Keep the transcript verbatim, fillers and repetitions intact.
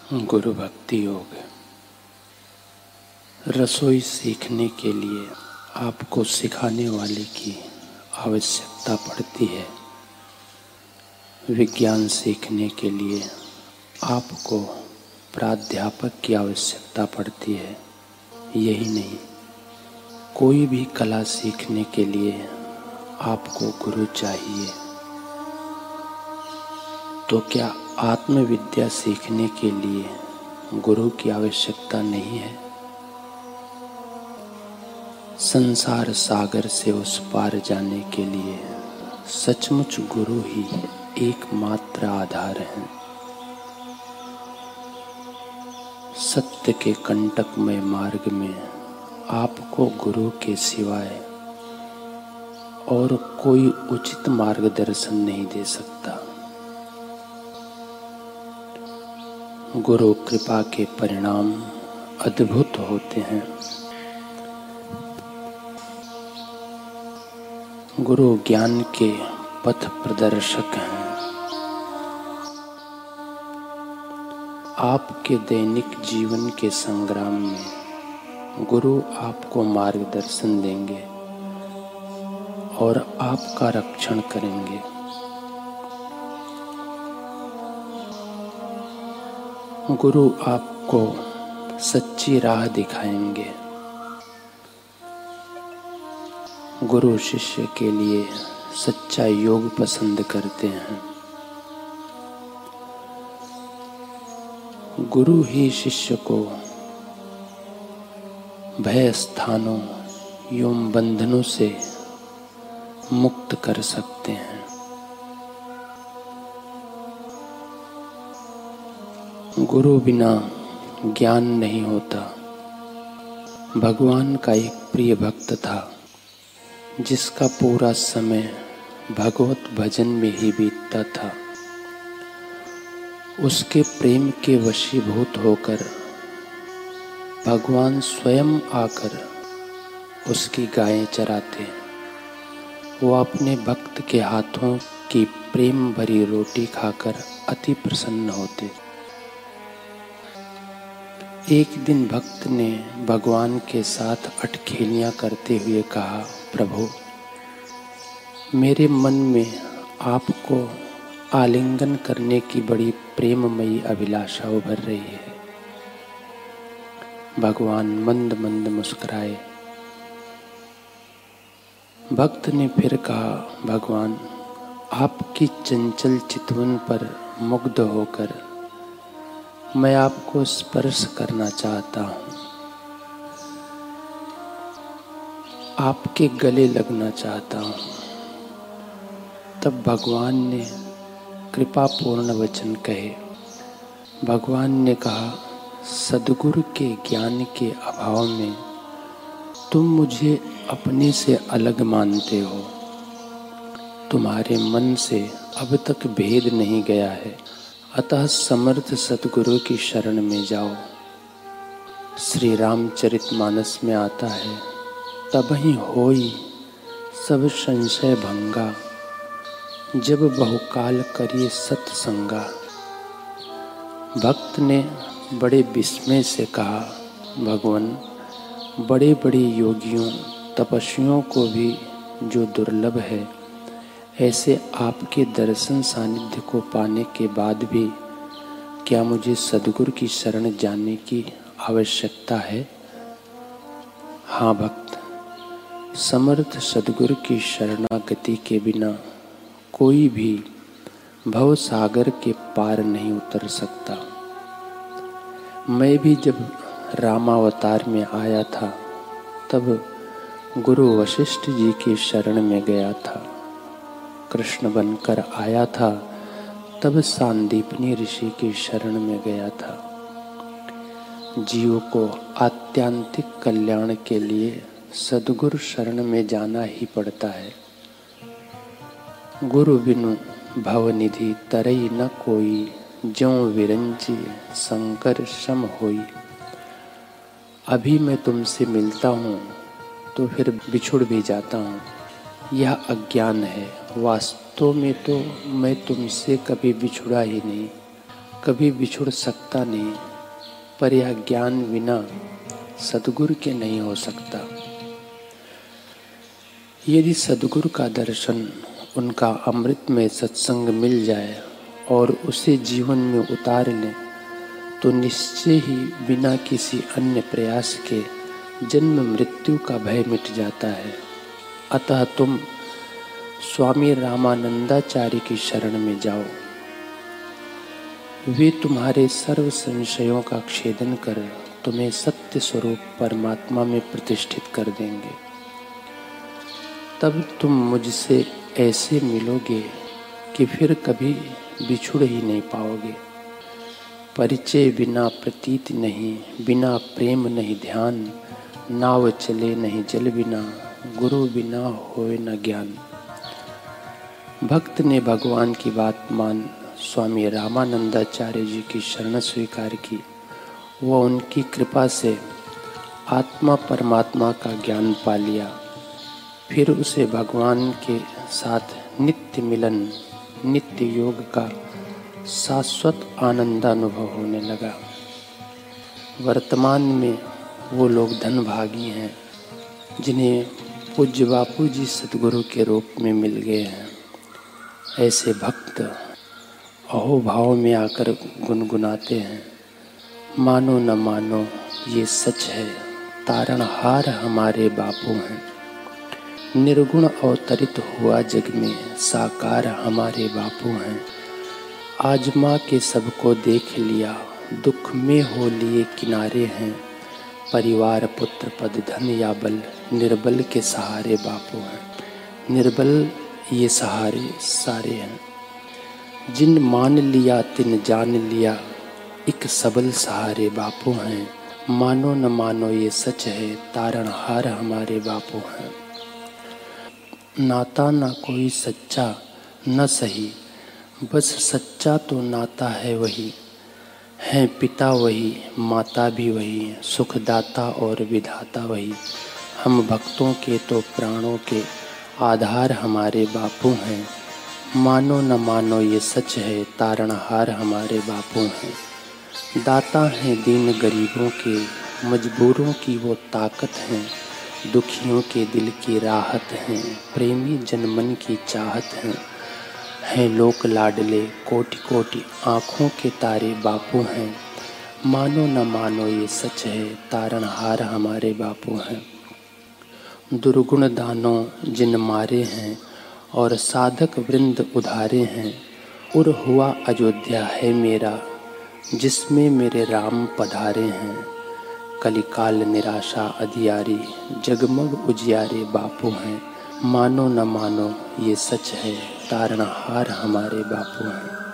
गुरु भक्ति योग। रसोई सीखने के लिए आपको सिखाने वाले की आवश्यकता पड़ती है। विज्ञान सीखने के लिए आपको प्राध्यापक की आवश्यकता पड़ती है। यही नहीं, कोई भी कला सीखने के लिए आपको गुरु चाहिए। तो क्या आत्मविद्या सीखने के लिए गुरु की आवश्यकता नहीं है? संसार सागर से उस पार जाने के लिए सचमुच गुरु ही एकमात्र आधार है। सत्य के कंटकमय मार्ग में आपको गुरु के सिवाय और कोई उचित मार्गदर्शन नहीं दे सकता। गुरु कृपा के परिणाम अद्भुत होते हैं। गुरु ज्ञान के पथ प्रदर्शक हैं। आपके दैनिक जीवन के संग्राम में गुरु आपको मार्गदर्शन देंगे और आपका रक्षण करेंगे। गुरु आपको सच्ची राह दिखाएंगे। गुरु शिष्य के लिए सच्चा योग पसंद करते हैं। गुरु ही शिष्य को भय स्थानों एवं बंधनों से मुक्त कर सकते हैं। गुरु बिना ज्ञान नहीं होता। भगवान का एक प्रिय भक्त था जिसका पूरा समय भगवत भजन में ही बीतता था। उसके प्रेम के वशीभूत होकर भगवान स्वयं आकर उसकी गायें चराते। वो अपने भक्त के हाथों की प्रेम भरी रोटी खाकर अति प्रसन्न होते। एक दिन भक्त ने भगवान के साथ अटखेलियां करते हुए कहा, प्रभु, मेरे मन में आपको आलिंगन करने की बड़ी प्रेममयी अभिलाषा उभर रही है। भगवान मंद मंद मुस्कुराए। भक्त ने फिर कहा, भगवान, आपकी चंचल चितवन पर मुग्ध होकर मैं आपको स्पर्श करना चाहता हूँ, आपके गले लगना चाहता हूँ। तब भगवान ने कृपापूर्ण वचन कहे। भगवान ने कहा, सद्गुरु के ज्ञान के अभाव में तुम मुझे अपने से अलग मानते हो। तुम्हारे मन से अब तक भेद नहीं गया है, अतः समर्थ सद्गुरु की शरण में जाओ। श्री रामचरितमानस में आता है, तबहि होई सब संशय भंगा, जब बहुकाल करिए सत्संगा। भक्त ने बड़े विस्मय से कहा, भगवान, बड़े बड़े योगियों तपस्वियों को भी जो दुर्लभ है, ऐसे आपके दर्शन सानिध्य को पाने के बाद भी क्या मुझे सद्गुरु की शरण जाने की आवश्यकता है? हाँ भक्त, समर्थ सद्गुरु की शरणागति के बिना कोई भी भव सागर के पार नहीं उतर सकता। मैं भी जब रामावतार में आया था तब गुरु वशिष्ठ जी की शरण में गया था। कृष्ण बनकर आया था तब सांदीपनी ऋषि की शरण में गया था। जीव को आत्यांतिक कल्याण के लिए सद्गुरु शरण में जाना ही पड़ता है। गुरु बिनु भवनिधि तरई न कोई, ज्यों विरंची शंकर सम होई। अभी मैं तुमसे मिलता हूँ तो फिर बिछुड़ भी जाता हूँ, यह अज्ञान है। वास्तव में तो मैं तुमसे कभी बिछुड़ा ही नहीं, कभी बिछुड़ सकता नहीं, पर यह ज्ञान बिना सद्गुरु के नहीं हो सकता। यदि सद्गुरु का दर्शन, उनका अमृतमय सत्संग मिल जाए और उसे जीवन में उतार लें, तो निश्चय ही बिना किसी अन्य प्रयास के जन्म मृत्यु का भय मिट जाता है। अतः तुम स्वामी रामानंदाचार्य की शरण में जाओ। वे तुम्हारे सर्व संशयों का छेदन कर तुम्हें सत्य स्वरूप परमात्मा में प्रतिष्ठित कर देंगे। तब तुम मुझसे ऐसे मिलोगे कि फिर कभी बिछुड़ ही नहीं पाओगे। परिचय बिना प्रतीत नहीं, बिना प्रेम नहीं ध्यान, नाव चले नहीं जल बिना, गुरु बिना होए न ज्ञान। भक्त ने भगवान की बात मान स्वामी रामानंदाचार्य जी की शरण स्वीकार की। वह उनकी कृपा से आत्मा परमात्मा का ज्ञान पा लिया। फिर उसे भगवान के साथ नित्य मिलन, नित्य योग का शाश्वत आनंदानुभव होने लगा। वर्तमान में वो लोग धनभागी हैं जिन्हें पूज्य बापू जी सद्गुरु के रूप में मिल गए हैं। ऐसे भक्त अहोभाव में आकर गुनगुनाते हैं, मानो न मानो ये सच है, तारणहार हमारे बापू हैं। निर्गुण अवतरित हुआ जग में, साकार हमारे बापू हैं। आजमा के सबको देख लिया, दुख में हो लिए किनारे हैं। परिवार पुत्र पद धन या बल, निर्बल के सहारे बापू हैं। निर्बल ये सहारे सारे हैं। जिन मान लिया तिन जान लिया, एक सबल सहारे बापू हैं। मानो न मानो ये सच है, तारणहार हमारे बापू हैं। नाता ना कोई सच्चा न सही, बस सच्चा तो नाता है वही। हैं पिता वही, माता भी वही, सुखदाता और विधाता वही। हम भक्तों के तो प्राणों के आधार हमारे बापू हैं। मानो न मानो ये सच है, तारणहार हमारे बापू हैं। दाता हैं दीन गरीबों के, मजबूरों की वो ताकत हैं। दुखियों के दिल की राहत हैं, प्रेमी जनमन की चाहत हैं। हैं लोक लाडले कोटि कोटि आँखों के तारे बापू हैं। मानो न मानो ये सच है, तारणहार हमारे बापू हैं। दुर्गुण दानों जिन मारे हैं और साधक वृंद उधारे हैं। उर हुआ अयोध्या है मेरा, जिसमें मेरे राम पधारे हैं। कलिकाल निराशा अधियारी, जगमग उजियारे बापू हैं। मानो न मानो ये सच है, तारणहार हमारे बापू हैं।